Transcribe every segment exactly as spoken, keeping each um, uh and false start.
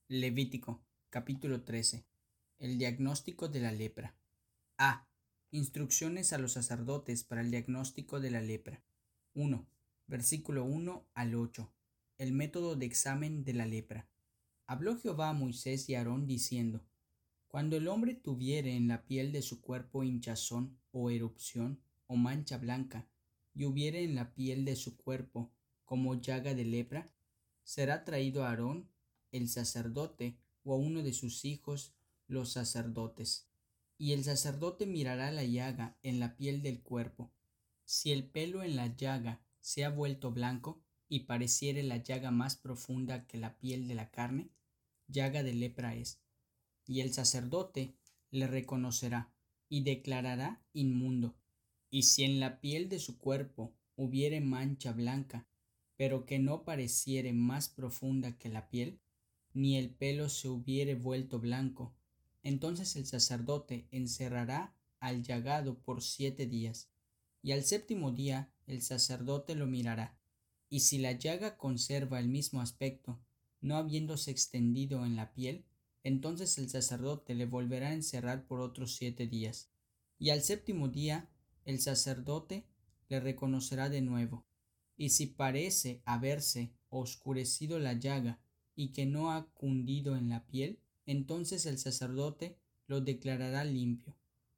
Levítico, capítulo trece. El diagnóstico de la lepra. A. Instrucciones a los sacerdotes para el diagnóstico de la lepra. uno. Versículo uno al ocho. El método de examen de la lepra. Habló Jehová a Moisés y a Aarón diciendo: Cuando el hombre tuviere en la piel de su cuerpo hinchazón o erupción o mancha blanca, y hubiere en la piel de su cuerpo como llaga de lepra, será traído a Aarón el sacerdote o a uno de sus hijos los sacerdotes, y el sacerdote mirará la llaga en la piel del cuerpo. Si el pelo en la llaga se ha vuelto blanco y pareciere la llaga más profunda que la piel de la carne, llaga de lepra es, y el sacerdote le reconocerá y declarará inmundo. Y si en la piel de su cuerpo hubiere mancha blanca, pero que no pareciere más profunda que la piel, ni el pelo se hubiere vuelto blanco, entonces el sacerdote encerrará al llagado por siete días, y al séptimo día el sacerdote lo mirará, y si la llaga conserva el mismo aspecto, no habiéndose extendido en la piel, entonces el sacerdote le volverá a encerrar por otros siete días, y al séptimo día el sacerdote le reconocerá de nuevo, y si parece haberse oscurecido la llaga y que no ha cundido en la piel, entonces el sacerdote lo declarará limpio.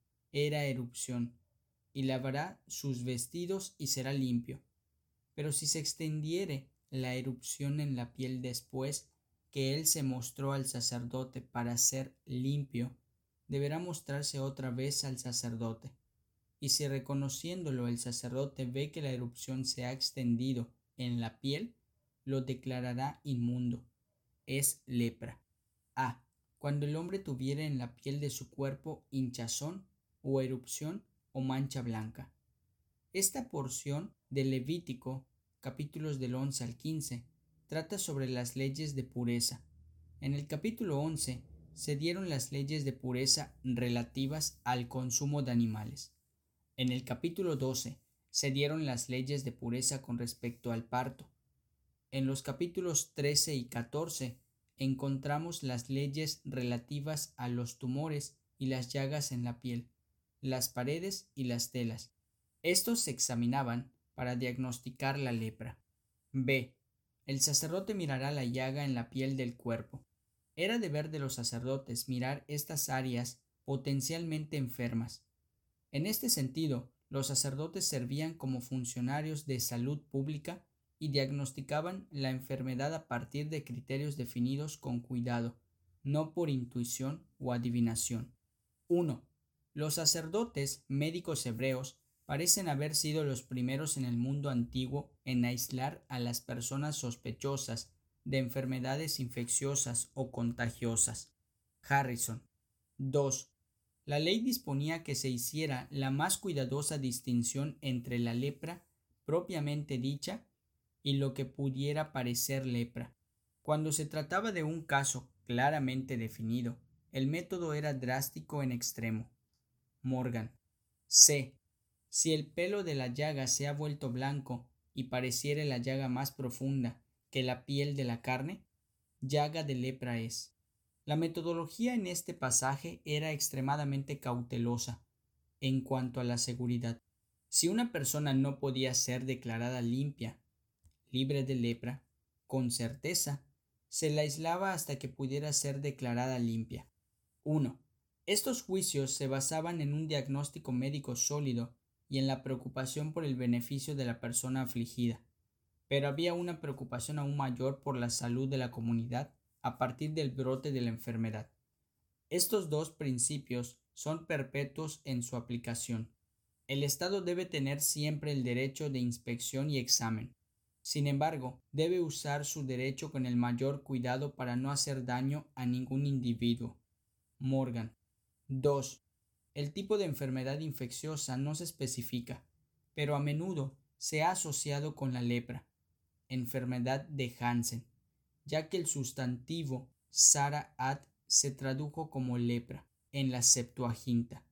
Era erupción, y lavará sus vestidos y será limpio. Pero si se extendiere la erupción en la piel después que él se mostró al sacerdote para ser limpio, deberá mostrarse otra vez al sacerdote. Y si reconociéndolo el sacerdote ve que la erupción se ha extendido en la piel, lo declarará inmundo. Es lepra. A. Cuando el hombre tuviere en la piel de su cuerpo hinchazón o erupción o mancha blanca. Esta porción del Levítico, capítulos del once al quince, trata sobre las leyes de pureza. En el capítulo once se dieron las leyes de pureza relativas al consumo de animales. En el capítulo doce se dieron las leyes de pureza con respecto al parto. En los capítulos trece y catorce encontramos las leyes relativas a los tumores y las llagas en la piel, las paredes y las telas. Estos se examinaban para diagnosticar la lepra. B. El sacerdote mirará la llaga en la piel del cuerpo. Era deber de los sacerdotes mirar estas áreas potencialmente enfermas. En este sentido, los sacerdotes servían como funcionarios de salud pública y diagnosticaban la enfermedad a partir de criterios definidos con cuidado, no por intuición o adivinación. uno. Los sacerdotes médicos hebreos parecen haber sido los primeros en el mundo antiguo en aislar a las personas sospechosas de enfermedades infecciosas o contagiosas. Harrison. dos. La ley disponía que se hiciera la más cuidadosa distinción entre la lepra propiamente dicha y lo que pudiera parecer lepra. Cuando se trataba de un caso claramente definido, el método era drástico en extremo. Morgan. C. Si el pelo de la llaga se ha vuelto blanco y pareciere la llaga más profunda que la piel de la carne, llaga de lepra es. La metodología en este pasaje era extremadamente cautelosa en cuanto a la seguridad. Si una persona no podía ser declarada limpia, libre de lepra, con certeza, se la aislaba hasta que pudiera ser declarada limpia. uno. Estos juicios se basaban en un diagnóstico médico sólido y en la preocupación por el beneficio de la persona afligida, pero había una preocupación aún mayor por la salud de la comunidad a partir del brote de la enfermedad. Estos dos principios son perpetuos en su aplicación. El Estado debe tener siempre el derecho de inspección y examen. Sin embargo, debe usar su derecho con el mayor cuidado para no hacer daño a ningún individuo. Morgan. dos. El tipo de enfermedad infecciosa no se especifica, pero a menudo se ha asociado con la lepra, enfermedad de Hansen, ya que el sustantivo Sara-Ad se tradujo como lepra en la Septuaginta.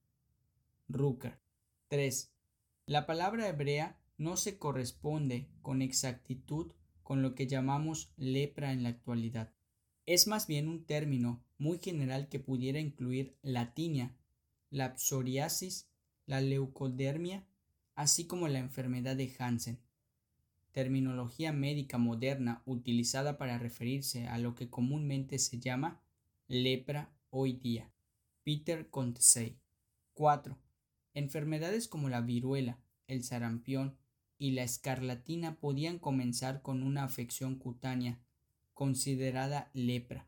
Rucker. tres. La palabra hebrea no se corresponde con exactitud con lo que llamamos lepra en la actualidad. Es más bien un término muy general que pudiera incluir la tiña, la psoriasis, la leucodermia, así como la enfermedad de Hansen, terminología médica moderna utilizada para referirse a lo que comúnmente se llama lepra hoy día. Peter Contesey. cuatro. Enfermedades como la viruela, el sarampión y la escarlatina podían comenzar con una afección cutánea considerada lepra,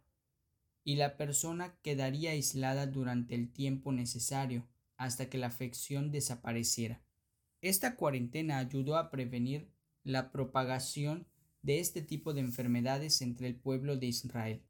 y la persona quedaría aislada durante el tiempo necesario hasta que la afección desapareciera. Esta cuarentena ayudó a prevenir la propagación de este tipo de enfermedades entre el pueblo de Israel.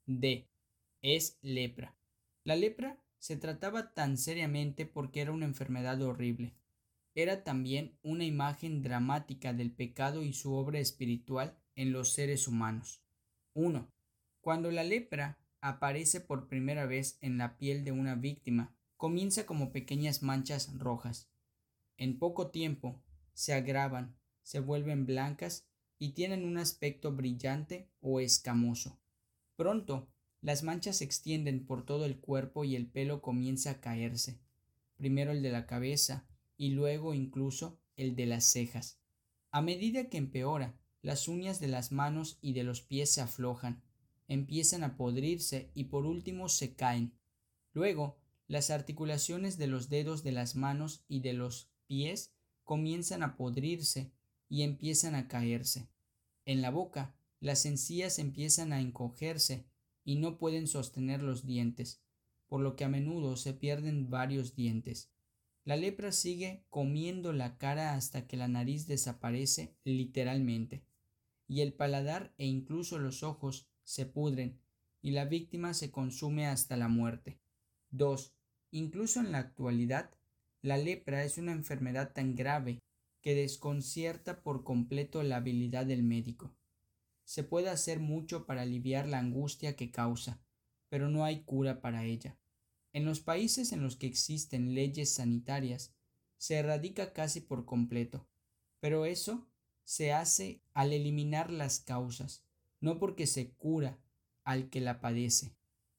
D. Es lepra. La lepra se trataba tan seriamente porque era una enfermedad horrible. Era también una imagen dramática del pecado y su obra espiritual en los seres humanos. uno. Cuando la lepra aparece por primera vez en la piel de una víctima, comienza como pequeñas manchas rojas. En poco tiempo se agravan, se vuelven blancas y tienen un aspecto brillante o escamoso. Pronto, las manchas se extienden por todo el cuerpo y el pelo comienza a caerse, primero el de la cabeza y luego incluso el de las cejas. A medida que empeora, las uñas de las manos y de los pies se aflojan, empiezan a podrirse y por último se caen. Luego, las articulaciones de los dedos de las manos y de los pies comienzan a podrirse y empiezan a caerse. En la boca, las encías empiezan a encogerse y no pueden sostener los dientes, por lo que a menudo se pierden varios dientes. La lepra sigue comiendo la cara hasta que la nariz desaparece literalmente, y el paladar e incluso los ojos se pudren, y la víctima se consume hasta la muerte. dos. Incluso en la actualidad, la lepra es una enfermedad tan grave que desconcierta por completo la habilidad del médico. Se puede hacer mucho para aliviar la angustia que causa, pero no hay cura para ella. En los países en los que existen leyes sanitarias, se erradica casi por completo, pero eso se hace al eliminar las causas, no porque se cura al que la padece.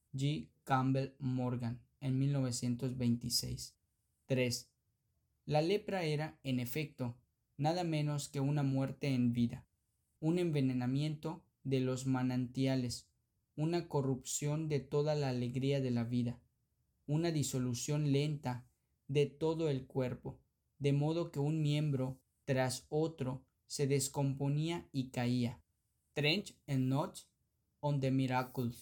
G. Campbell Morgan, en mil novecientos veintiséis. tres. La lepra era, en efecto, nada menos que una muerte en vida, un envenenamiento de los manantiales, una corrupción de toda la alegría de la vida, una disolución lenta de todo el cuerpo, de modo que un miembro tras otro se descomponía y caía. Trench and Notes on the Miracles.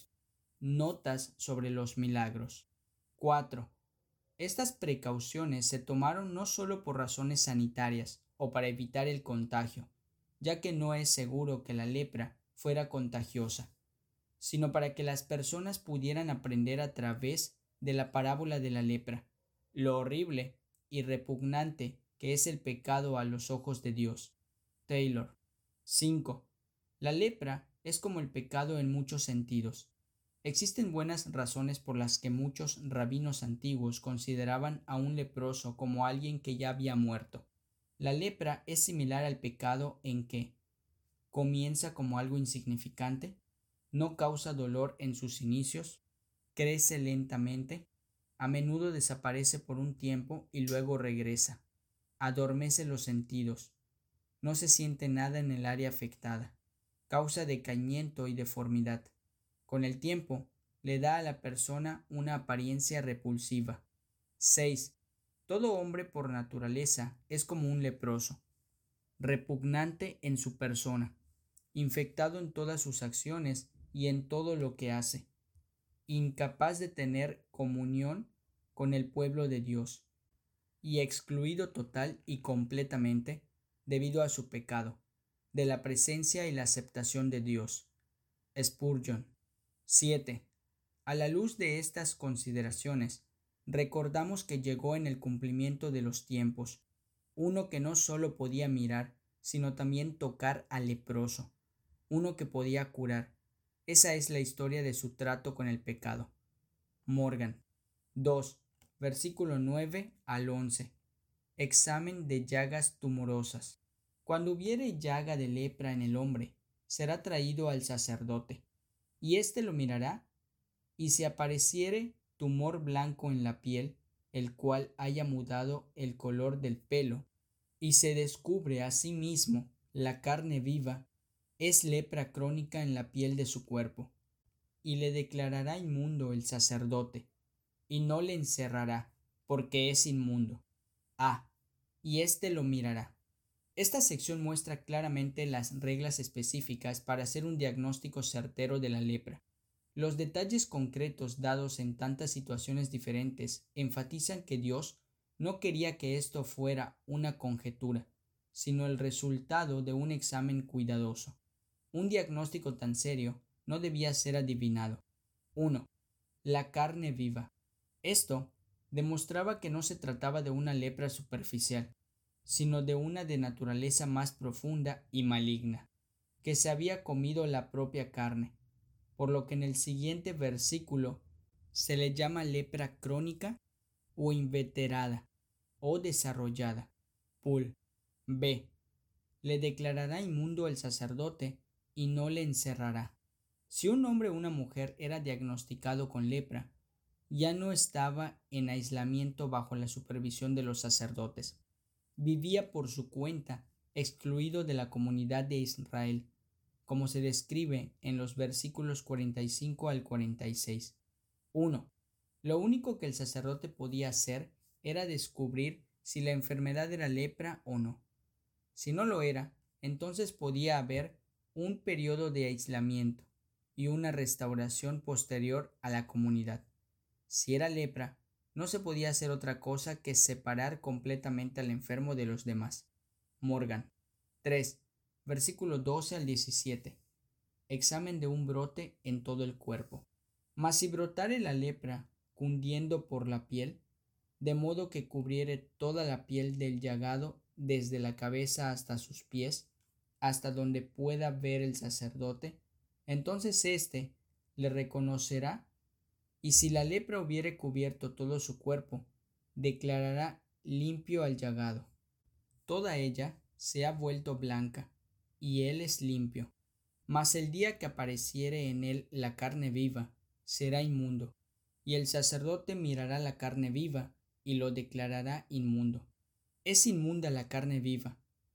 Notas sobre los milagros. cuatro. Estas precauciones se tomaron no solo por razones sanitarias o para evitar el contagio, ya que no es seguro que la lepra fuera contagiosa, sino para que las personas pudieran aprender a través de la parábola de la lepra, lo horrible y repugnante que es el pecado a los ojos de Dios. Taylor. cinco. La lepra es como el pecado en muchos sentidos. Existen buenas razones por las que muchos rabinos antiguos consideraban a un leproso como alguien que ya había muerto. La lepra es similar al pecado en que comienza como algo insignificante, no causa dolor en sus inicios, crece lentamente, a menudo desaparece por un tiempo y luego regresa, adormece los sentidos, no se siente nada en el área afectada, causa decaimiento y deformidad. Con el tiempo, le da a la persona una apariencia repulsiva. seis. Todo hombre por naturaleza es como un leproso, repugnante en su persona, infectado en todas sus acciones y en todo lo que hace, incapaz de tener comunión con el pueblo de Dios, y excluido total y completamente, debido a su pecado, de la presencia y la aceptación de Dios. Spurgeon. siete. A la luz de estas consideraciones, recordamos que llegó en el cumplimiento de los tiempos, uno que no sólo podía mirar, sino también tocar al leproso, uno que podía curar. Esa es la historia de su trato con el pecado. Morgan. dos. Versículo nueve al once. Examen de llagas tumorosas. Cuando hubiere llaga de lepra en el hombre, será traído al sacerdote. Y éste lo mirará, y si apareciere tumor blanco en la piel, el cual haya mudado el color del pelo, y se descubre a sí mismo la carne viva, es lepra crónica en la piel de su cuerpo, y le declarará inmundo el sacerdote, y no le encerrará, porque es inmundo. Ah, y éste lo mirará. Esta sección muestra claramente las reglas específicas para hacer un diagnóstico certero de la lepra. Los detalles concretos dados en tantas situaciones diferentes enfatizan que Dios no quería que esto fuera una conjetura, sino el resultado de un examen cuidadoso. Un diagnóstico tan serio no debía ser adivinado. uno. La carne viva. Esto demostraba que no se trataba de una lepra superficial, sino de una de naturaleza más profunda y maligna, que se había comido la propia carne, por lo que en el siguiente versículo se le llama lepra crónica o inveterada o desarrollada. Pul. B. Le declarará inmundo el sacerdote y no le encerrará. Si un hombre o una mujer era diagnosticado con lepra, ya no estaba en aislamiento bajo la supervisión de los sacerdotes. Vivía por su cuenta, excluido de la comunidad de Israel, como se describe en los versículos cuarenta y cinco al cuarenta y seis. uno. Lo único que el sacerdote podía hacer era descubrir si la enfermedad era lepra o no. Si no lo era, entonces podía haber un periodo de aislamiento y una restauración posterior a la comunidad. Si era lepra, no se podía hacer otra cosa que separar completamente al enfermo de los demás. Morgan. tres. Versículo doce al diecisiete. Examen de un brote en todo el cuerpo. Mas si brotare la lepra cundiendo por la piel, de modo que cubriere toda la piel del llagado desde la cabeza hasta sus pies, hasta donde pueda ver el sacerdote, entonces éste le reconocerá, y si la lepra hubiere cubierto todo su cuerpo, declarará limpio al llagado. Toda ella se ha vuelto blanca, y él es limpio. Mas el día que apareciere en él la carne viva, será inmundo, y el sacerdote mirará la carne viva, y lo declarará inmundo. Es inmunda la carne viva,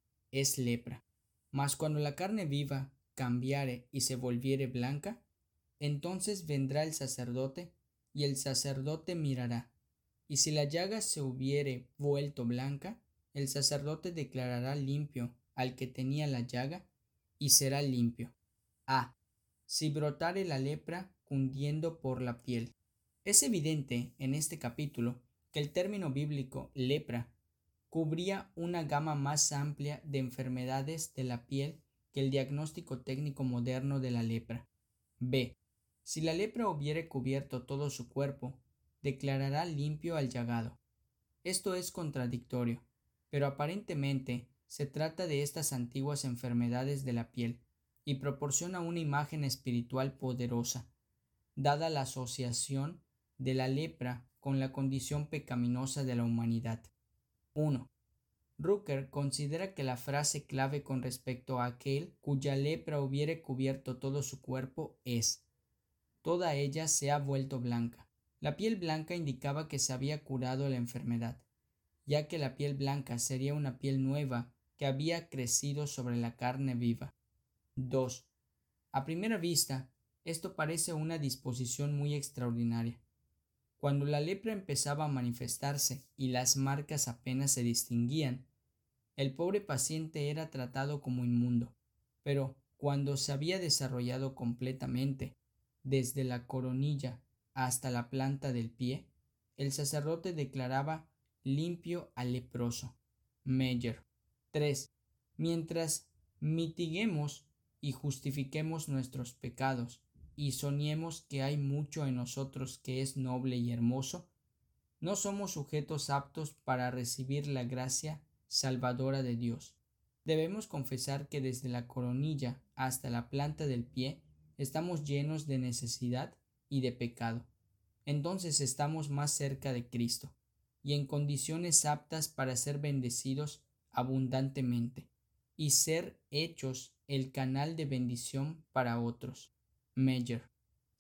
es lepra. Mas cuando la carne viva cambiare y se volviere blanca, entonces vendrá el sacerdote, y el sacerdote mirará, y si la llaga se hubiere vuelto blanca, el sacerdote declarará limpio al que tenía la llaga, y será limpio. A. Si brotare la lepra cundiendo por la piel. Es evidente en este capítulo que el término bíblico lepra cubría una gama más amplia de enfermedades de la piel que el diagnóstico técnico moderno de la lepra. B. Si la lepra hubiere cubierto todo su cuerpo, declarará limpio al llagado. Esto es contradictorio, pero aparentemente se trata de estas antiguas enfermedades de la piel y proporciona una imagen espiritual poderosa, dada la asociación de la lepra con la condición pecaminosa de la humanidad. uno. Rucker considera que la frase clave con respecto a aquel cuya lepra hubiere cubierto todo su cuerpo es: toda ella se ha vuelto blanca. La piel blanca indicaba que se había curado la enfermedad, ya que la piel blanca sería una piel nueva que había crecido sobre la carne viva. dos. A primera vista, esto parece una disposición muy extraordinaria. Cuando la lepra empezaba a manifestarse y las marcas apenas se distinguían, el pobre paciente era tratado como inmundo, pero cuando se había desarrollado completamente, desde la coronilla hasta la planta del pie, el sacerdote declaraba limpio al leproso. Meyer. tres. Mientras mitiguemos y justifiquemos nuestros pecados, y soñemos que hay mucho en nosotros que es noble y hermoso, no somos sujetos aptos para recibir la gracia salvadora de Dios. Debemos confesar que desde la coronilla hasta la planta del pie estamos llenos de necesidad y de pecado. Entonces estamos más cerca de Cristo y en condiciones aptas para ser bendecidos abundantemente y ser hechos el canal de bendición para otros. Meyer.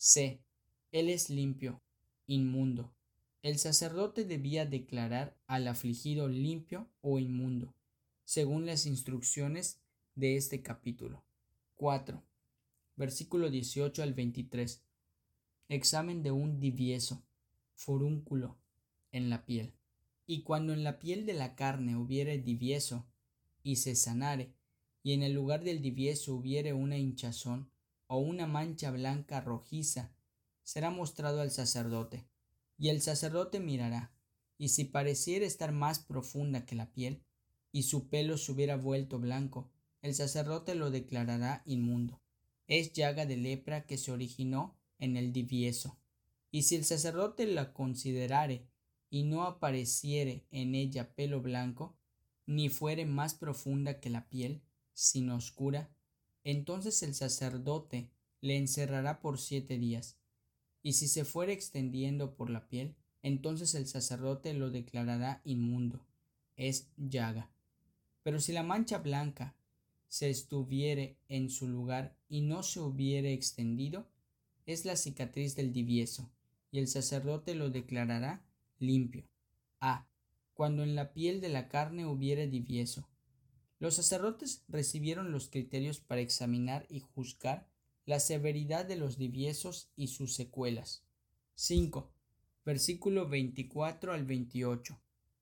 C. Él es limpio, inmundo. El sacerdote debía declarar al afligido limpio o inmundo, según las instrucciones de este capítulo. cuatro. Versículo dieciocho al veintitrés. Examen de un divieso, furúnculo, en la piel. Y cuando en la piel de la carne hubiere divieso, y se sanare, y en el lugar del divieso hubiere una hinchazón, o una mancha blanca rojiza, será mostrado al sacerdote, y el sacerdote mirará, y si pareciere estar más profunda que la piel, y su pelo se hubiera vuelto blanco, el sacerdote lo declarará inmundo. Es llaga de lepra que se originó en el divieso. Y si el sacerdote la considerare, y no apareciere en ella pelo blanco, ni fuere más profunda que la piel, sino oscura, entonces el sacerdote le encerrará por siete días. Y si se fuere extendiendo por la piel, entonces el sacerdote lo declarará inmundo. Es llaga. Pero si la mancha blanca se estuviere en su lugar y no se hubiere extendido, es la cicatriz del divieso, y el sacerdote lo declarará limpio. A. Cuando en la piel de la carne hubiere divieso. Los sacerdotes recibieron los criterios para examinar y juzgar la severidad de los diviesos y sus secuelas. cinco. Versículo veinticuatro al veintiocho.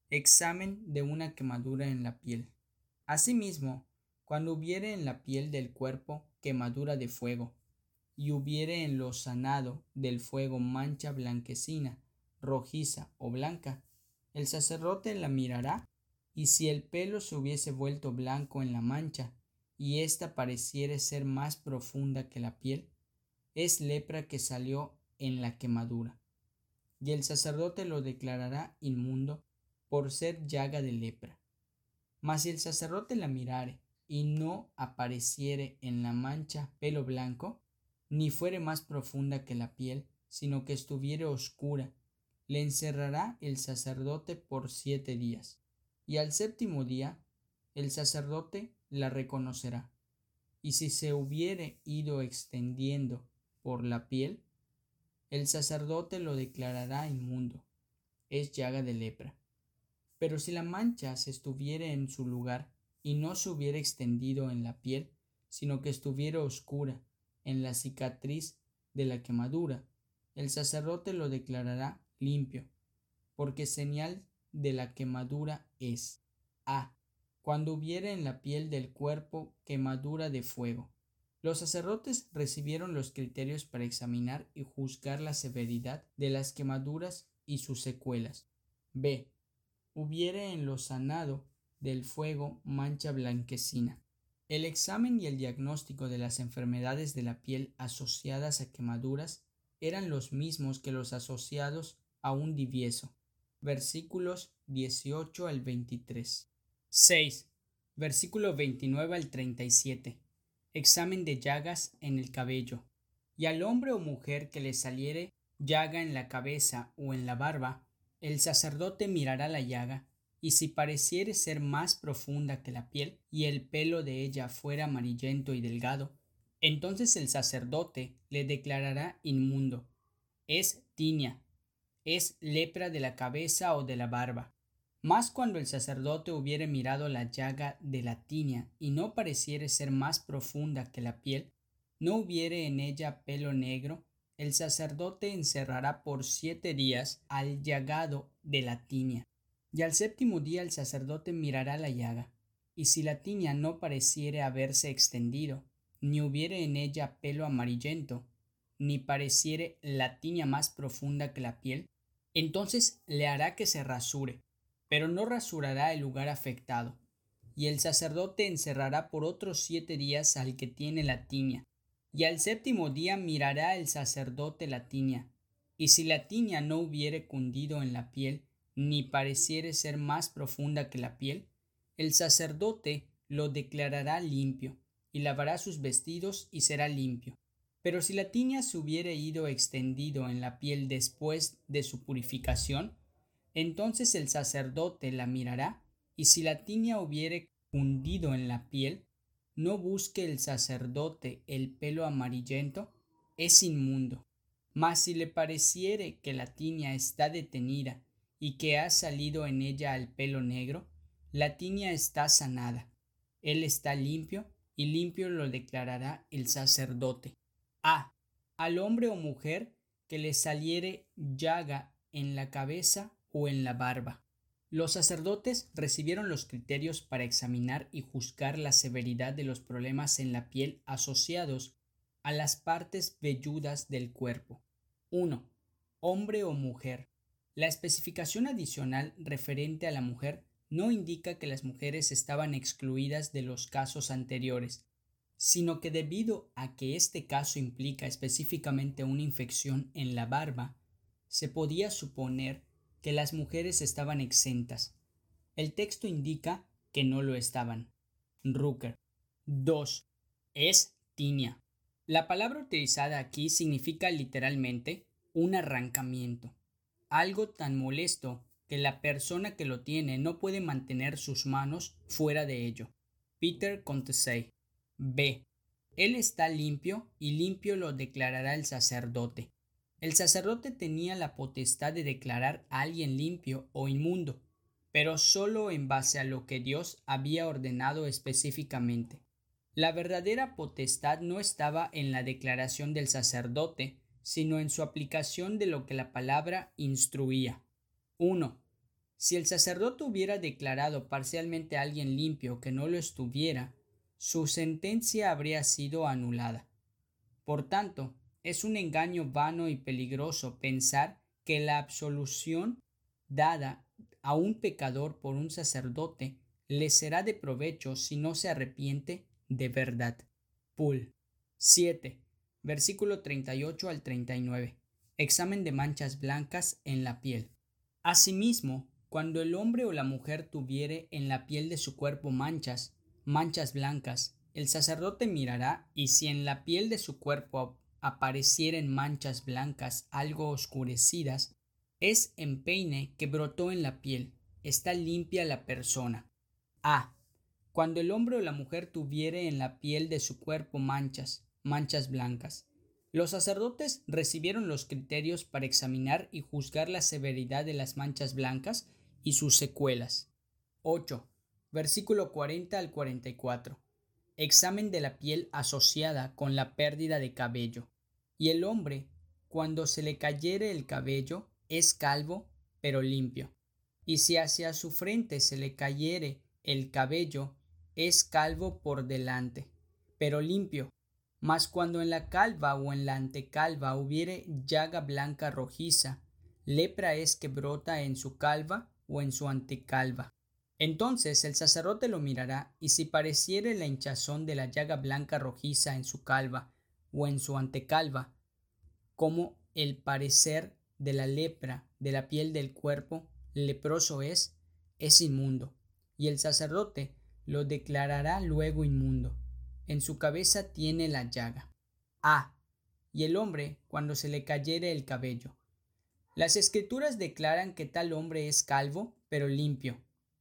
Examen de una quemadura en la piel. Asimismo, cuando hubiere en la piel del cuerpo quemadura de fuego, y hubiere en lo sanado del fuego mancha blanquecina, rojiza o blanca, el sacerdote la mirará, y si el pelo se hubiese vuelto blanco en la mancha, y ésta pareciere ser más profunda que la piel, es lepra que salió en la quemadura, y el sacerdote lo declarará inmundo por ser llaga de lepra. Mas si el sacerdote la mirare, y no apareciere en la mancha pelo blanco, ni fuere más profunda que la piel, sino que estuviere oscura, le encerrará el sacerdote por siete días, y al séptimo día el sacerdote la reconocerá, y si se hubiere ido extendiendo por la piel, el sacerdote lo declarará inmundo, es llaga de lepra. Pero si la mancha se estuviere en su lugar, y no se hubiera extendido en la piel, sino que estuviera oscura en la cicatriz de la quemadura, el sacerdote lo declarará limpio, porque señal de la quemadura es. A. Cuando hubiere en la piel del cuerpo quemadura de fuego. Los sacerdotes recibieron los criterios para examinar y juzgar la severidad de las quemaduras y sus secuelas. B. Hubiere en lo sanado del fuego mancha blanquecina. El examen y el diagnóstico de las enfermedades de la piel asociadas a quemaduras eran los mismos que los asociados a un divieso. Versículos dieciocho al veintitrés. seis. Versículo veintinueve al treinta y siete. Examen de llagas en el cabello. Y al hombre o mujer que le saliere llaga en la cabeza o en la barba, el sacerdote mirará la llaga, y si pareciere ser más profunda que la piel, y el pelo de ella fuera amarillento y delgado, entonces el sacerdote le declarará inmundo. Es tiña, es lepra de la cabeza o de la barba. Mas cuando el sacerdote hubiere mirado la llaga de la tiña, y no pareciere ser más profunda que la piel, no hubiere en ella pelo negro, el sacerdote encerrará por siete días al llagado de la tiña, y al séptimo día el sacerdote mirará la llaga, y si la tiña no pareciere haberse extendido, ni hubiere en ella pelo amarillento, ni pareciere la tiña más profunda que la piel, entonces le hará que se rasure, pero no rasurará el lugar afectado, y el sacerdote encerrará por otros siete días al que tiene la tiña, y al séptimo día mirará el sacerdote la tiña, y si la tiña no hubiere cundido en la piel, ni pareciere ser más profunda que la piel, el sacerdote lo declarará limpio, y lavará sus vestidos y será limpio. Pero si la tiña se hubiere ido extendido en la piel después de su purificación, entonces el sacerdote la mirará, y si la tiña hubiere cundido en la piel, no busque el sacerdote el pelo amarillento, es inmundo. Mas si le pareciere que la tiña está detenida y que ha salido en ella el pelo negro, la tiña está sanada. Él está limpio, y limpio lo declarará el sacerdote. A. Al hombre o mujer que le saliere llaga en la cabeza o en la barba. Los sacerdotes recibieron los criterios para examinar y juzgar la severidad de los problemas en la piel asociados a las partes velludas del cuerpo. uno. Hombre o mujer. La especificación adicional referente a la mujer no indica que las mujeres estaban excluidas de los casos anteriores, sino que debido a que este caso implica específicamente una infección en la barba, se podía suponer que las mujeres estaban exentas. El texto indica que no lo estaban. Rucker. dos. Es tiña. La palabra utilizada aquí significa literalmente un arrancamiento, algo tan molesto que la persona que lo tiene no puede mantener sus manos fuera de ello. Peter Contesey. B. Él está limpio, y limpio lo declarará el sacerdote. El sacerdote tenía la potestad de declarar a alguien limpio o inmundo, pero solo en base a lo que Dios había ordenado específicamente. La verdadera potestad no estaba en la declaración del sacerdote, sino en su aplicación de lo que la palabra instruía. uno. Si el sacerdote hubiera declarado parcialmente a alguien limpio que no lo estuviera, su sentencia habría sido anulada. Por tanto, es un engaño vano y peligroso pensar que la absolución dada a un pecador por un sacerdote le será de provecho si no se arrepiente de verdad. Poole. siete. Versículo treinta y ocho al treinta y nueve. Examen de manchas blancas en la piel. Asimismo, cuando el hombre o la mujer tuviere en la piel de su cuerpo manchas, manchas blancas, el sacerdote mirará, y si en la piel de su cuerpo aparecieren manchas blancas algo oscurecidas, es empeine que brotó en la piel, está limpia la persona. A. Cuando el hombre o la mujer tuviere en la piel de su cuerpo manchas, manchas blancas. Los sacerdotes recibieron los criterios para examinar y juzgar la severidad de las manchas blancas y sus secuelas. ocho. Versículo cuarenta al cuarenta y cuatro. Examen de la piel asociada con la pérdida de cabello. Y el hombre, cuando se le cayere el cabello, es calvo, pero limpio. Y si hacia su frente se le cayere el cabello, es calvo por delante, pero limpio. Mas cuando en la calva o en la antecalva hubiere llaga blanca rojiza, lepra es que brota en su calva o en su antecalva. Entonces el sacerdote lo mirará, y si pareciere la hinchazón de la llaga blanca rojiza en su calva o en su antecalva, como el parecer de la lepra de la piel del cuerpo, leproso es, es inmundo, y el sacerdote lo declarará luego inmundo. En su cabeza tiene la llaga. A. Y el hombre cuando se le cayere el cabello. Las escrituras declaran que tal hombre es calvo, pero limpio.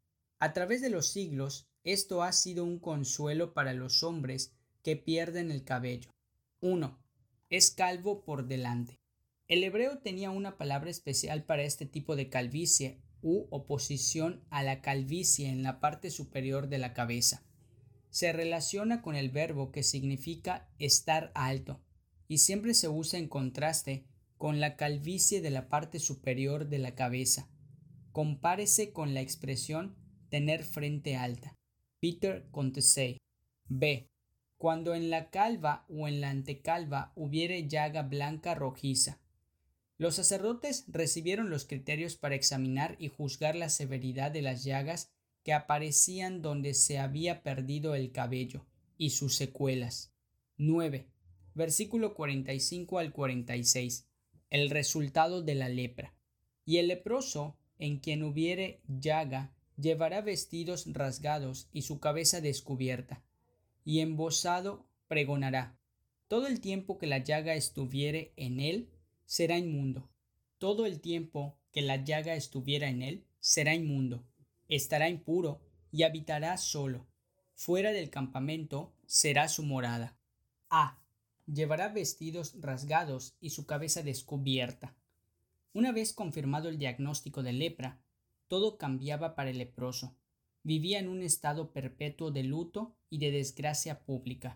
A través de los siglos, esto ha sido un consuelo para los hombres que pierden el cabello. uno. Es calvo por delante. El hebreo tenía una palabra especial para este tipo de calvicie u oposición a la calvicie en la parte superior de la cabeza. Se relaciona con el verbo que significa estar alto, y siempre se usa en contraste con la calvicie de la parte superior de la cabeza. Compárese con la expresión tener frente alta. Peter Contesey. B. Cuando en la calva o en la antecalva hubiere llaga blanca rojiza. Los sacerdotes recibieron los criterios para examinar y juzgar la severidad de las llagas que aparecían donde se había perdido el cabello y sus secuelas. nueve. Versículo cuarenta y cinco al cuarenta y seis. El resultado de la lepra. Y el leproso, en quien hubiere llaga, llevará vestidos rasgados y su cabeza descubierta, y embozado pregonará: todo el tiempo que la llaga estuviere en él, será inmundo. Todo el tiempo que la llaga estuviera en él, será inmundo. Estará impuro y habitará solo. Fuera del campamento será su morada. A. llevará vestidos rasgados y su cabeza descubierta. Una vez confirmado el diagnóstico de lepra, todo cambiaba para el leproso. Vivía en un estado perpetuo de luto y de desgracia pública.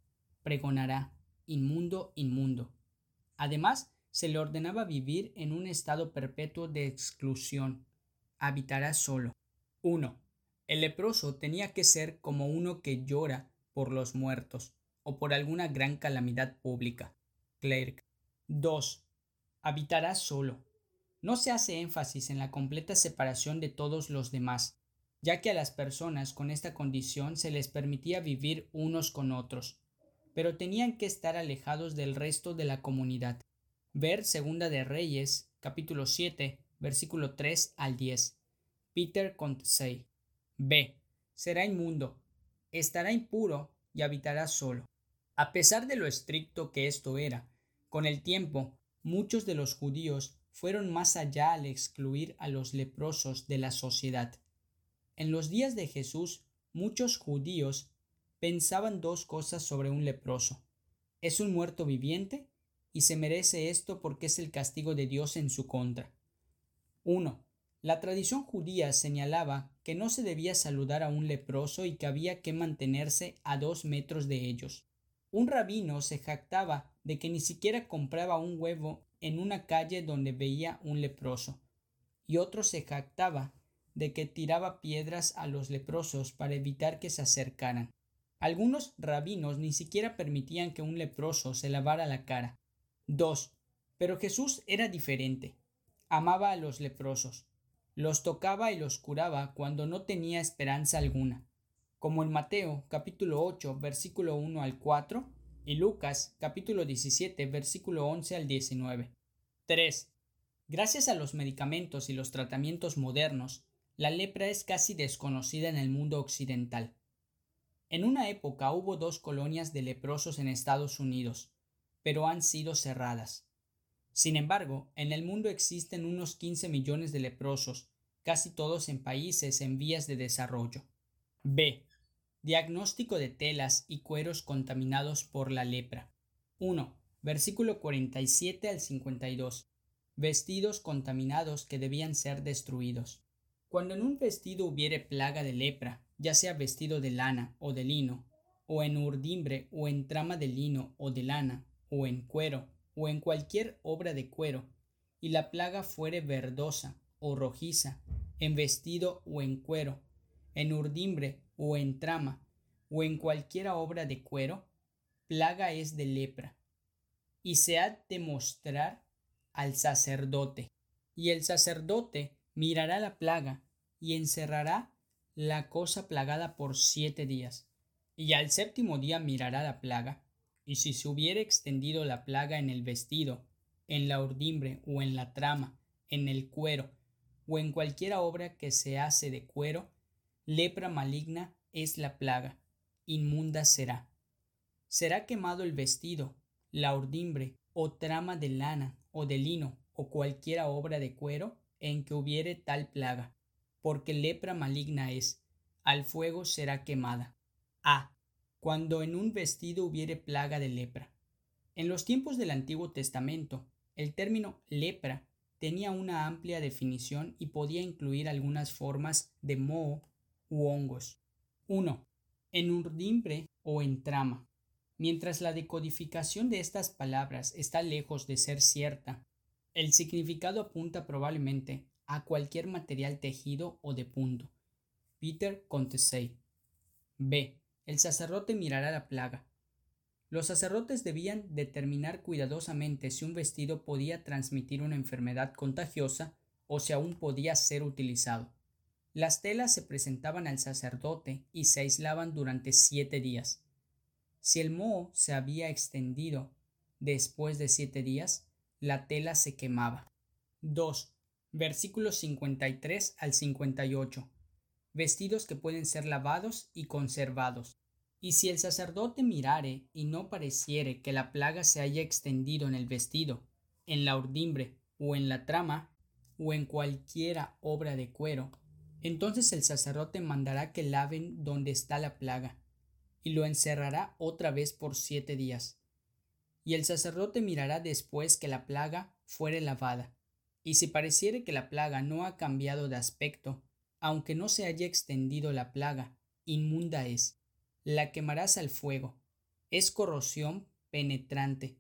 Pregonará: inmundo, inmundo. Además, se le ordenaba vivir en un estado perpetuo de exclusión. Habitará solo. uno. El leproso tenía que ser como uno que llora por los muertos o por alguna gran calamidad pública. Clerk. dos. Habitará solo. No se hace énfasis en la completa separación de todos los demás, ya que a las personas con esta condición se les permitía vivir unos con otros, pero tenían que estar alejados del resto de la comunidad. Ver Segunda de Reyes, capítulo siete, versículo tres al diez. Peter Contsay. B. Será inmundo, estará impuro y habitará solo. A pesar de lo estricto que esto era, con el tiempo, muchos de los judíos fueron más allá al excluir a los leprosos de la sociedad. En los días de Jesús, muchos judíos pensaban dos cosas sobre un leproso: es un muerto viviente y se merece esto porque es el castigo de Dios en su contra. uno. La tradición judía señalaba que no se debía saludar a un leproso y que había que mantenerse a dos metros de ellos. Un rabino se jactaba de que ni siquiera compraba un huevo en una calle donde veía un leproso, y otro se jactaba de que tiraba piedras a los leprosos para evitar que se acercaran. Algunos rabinos ni siquiera permitían que un leproso se lavara la cara. dos. Pero Jesús era diferente. Amaba a los leprosos. Los tocaba y los curaba cuando no tenía esperanza alguna, como en Mateo capítulo ocho versículo uno al cuatro y Lucas capítulo diecisiete versículo once al diecinueve. tres. Gracias a los medicamentos y los tratamientos modernos, la lepra es casi desconocida en el mundo occidental. En una época hubo dos colonias de leprosos en Estados Unidos, pero han sido cerradas. Sin embargo, en el mundo existen unos quince millones de leprosos, casi todos en países en vías de desarrollo. B. Diagnóstico de telas y cueros contaminados por la lepra. uno. Versículo cuarenta y siete al cincuenta y dos. Vestidos contaminados que debían ser destruidos. Cuando en un vestido hubiere plaga de lepra, ya sea vestido de lana o de lino, o en urdimbre o en trama de lino o de lana, o en cuero, o en cualquier obra de cuero, y la plaga fuere verdosa o rojiza, en vestido o en cuero, en urdimbre o en trama, o en cualquiera obra de cuero, plaga es de lepra, y se ha de mostrar al sacerdote, y el sacerdote mirará la plaga, y encerrará la cosa plagada por siete días, y al séptimo día mirará la plaga, y si se hubiere extendido la plaga en el vestido, en la urdimbre o en la trama, en el cuero, o en cualquiera obra que se hace de cuero, lepra maligna es la plaga, inmunda será. Será quemado el vestido, la urdimbre, o trama de lana, o de lino, o cualquiera obra de cuero, en que hubiere tal plaga, porque lepra maligna es, al fuego será quemada. A. Cuando en un vestido hubiere plaga de lepra. En los tiempos del Antiguo Testamento, el término lepra tenía una amplia definición y podía incluir algunas formas de moho u hongos. uno. En urdimbre o en trama. Mientras la decodificación de estas palabras está lejos de ser cierta, el significado apunta probablemente a cualquier material tejido o de punto. Peter Contsay. B. El sacerdote mirará la plaga. Los sacerdotes debían determinar cuidadosamente si un vestido podía transmitir una enfermedad contagiosa o si aún podía ser utilizado. Las telas se presentaban al sacerdote y se aislaban durante siete días. Si el moho se había extendido después de siete días, la tela se quemaba. dos. Versículos cincuenta y tres al cincuenta y ocho. Vestidos que pueden ser lavados y conservados. Y si el sacerdote mirare y no pareciere que la plaga se haya extendido en el vestido, en la urdimbre o en la trama, o en cualquiera obra de cuero, entonces el sacerdote mandará que laven donde está la plaga, y lo encerrará otra vez por siete días. Y el sacerdote mirará después que la plaga fuere lavada, y si pareciere que la plaga no ha cambiado de aspecto, aunque no se haya extendido la plaga, inmunda es. La quemarás al fuego. Es corrosión penetrante.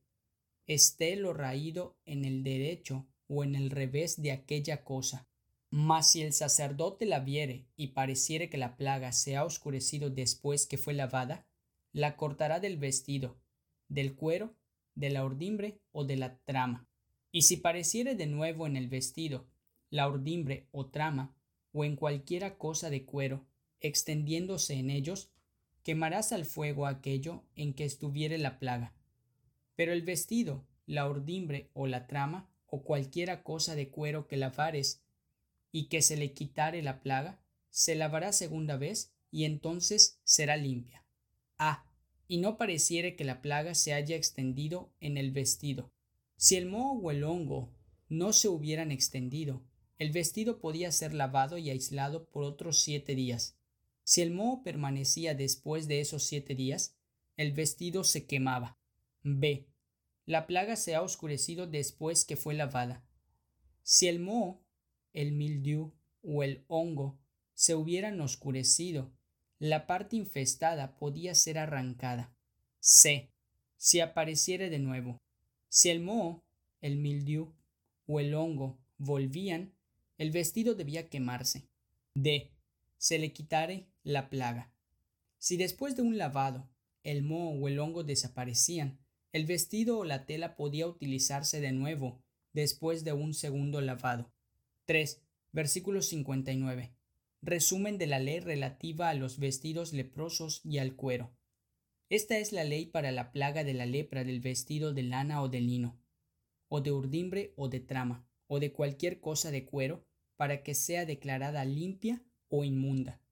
Esté lo raído en el derecho o en el revés de aquella cosa. Mas si el sacerdote la viere y pareciere que la plaga se ha oscurecido después que fue lavada, la cortará del vestido, del cuero, de la urdimbre o de la trama. Y si pareciere de nuevo en el vestido, la urdimbre o trama, o en cualquiera cosa de cuero, extendiéndose en ellos, quemarás al fuego aquello en que estuviere la plaga. Pero el vestido, la urdimbre o la trama, o cualquiera cosa de cuero que lavares, y que se le quitare la plaga, se lavará segunda vez, y entonces será limpia. A. Y no pareciere que la plaga se haya extendido en el vestido. Si el moho o el hongo no se hubieran extendido, el vestido podía ser lavado y aislado por otros siete días. Si el moho permanecía después de esos siete días, el vestido se quemaba. B. La plaga se ha oscurecido después que fue lavada. Si el moho, el mildiu o el hongo se hubieran oscurecido, la parte infestada podía ser arrancada. C. Si apareciere de nuevo. Si el moho, el mildiu o el hongo volvían, el vestido debía quemarse. D. Se le quitare la plaga. Si después de un lavado el moho o el hongo desaparecían, el vestido o la tela podía utilizarse de nuevo después de un segundo lavado. tres. Versículo cincuenta y nueve. Resumen de la ley relativa a los vestidos leprosos y al cuero. Esta es la ley para la plaga de la lepra del vestido de lana o de lino, o de urdimbre o de trama, o de cualquier cosa de cuero, para que sea declarada limpia o inmunda.